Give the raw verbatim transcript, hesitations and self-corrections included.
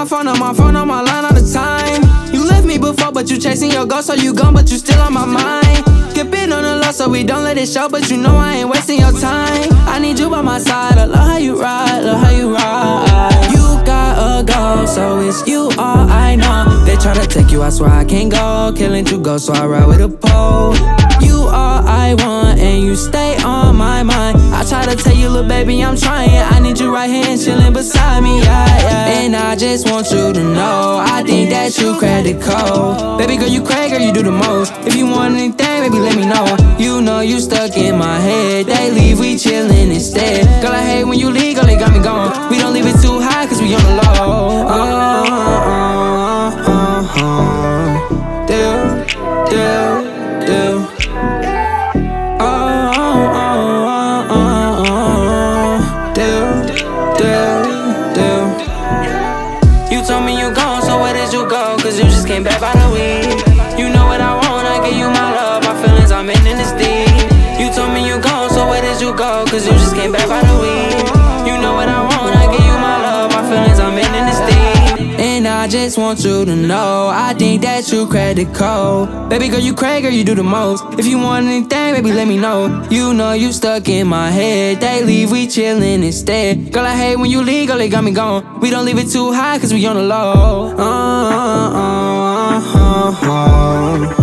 my phone, on my phone, on my line all the time. You left me before, but you chasing your ghost, so you gone, but you still on my mind. Skipping on the low, so we don't let it show, but you know I ain't wasting your time. I need you by my side, I love how you ride, love how you ride. You got a goal, so it's you all I know. They try to take you, I swear I can't go. Killing two ghosts, so I ride with a pole. You all I want, and you stay on my mind. I try to tell you, little baby, I'm trying. I need you right here and chilling beside me, yeah, yeah. And I just want you to know, I think that you credit code. Baby girl, you crazy, girl, you do the most. If you want anything, baby, let me know. You know you stuck in my head. They leave, we chillin' instead. Girl, I hate when you leave, girl, they got me gone. We don't leave it too high, cause we on the low. Oh, oh, oh, oh. Deal, deal, deal. You told me you gone, so where did you go? Cause you just came back by the week. You know what I want, I give you my love. My feelings, I'm in in this deep. You told me you gone, so where did you go? Cause you just came back by the week. You know what I want, I give you my love. My feelings, I'm in in this deep. And I just want you to know, I think that you credit code. Baby girl, you crazy, girl, you do the most. If you want anything, baby, let me know. You know you stuck in my head. They leave, we chillin' instead. Girl, I hate when you leave, girl, they got me gone. We don't leave it too high, cause we on the low. Uh, uh, uh, uh, uh.